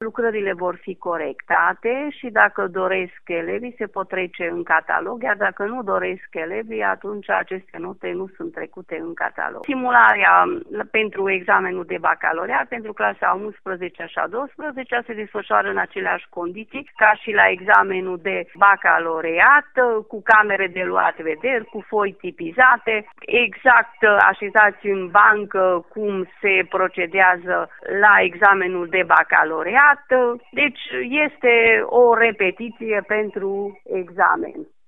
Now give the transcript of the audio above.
lucrările vor fi corectate și dacă doresc elevii se pot trece în catalog, iar dacă nu doresc elevii, atunci aceste note nu sunt trecute în catalog. Simularea pentru examenul de bacalaureat pentru clasa 11 și a 12 se desfășoară în aceleași condiții ca și la examenul de bacalaureat, cu camere de luat vederi, cu foi tipizate, exact așezați în bancă cum se procedează la examenul de bacalaureat. Deci este o repetiție pentru examen.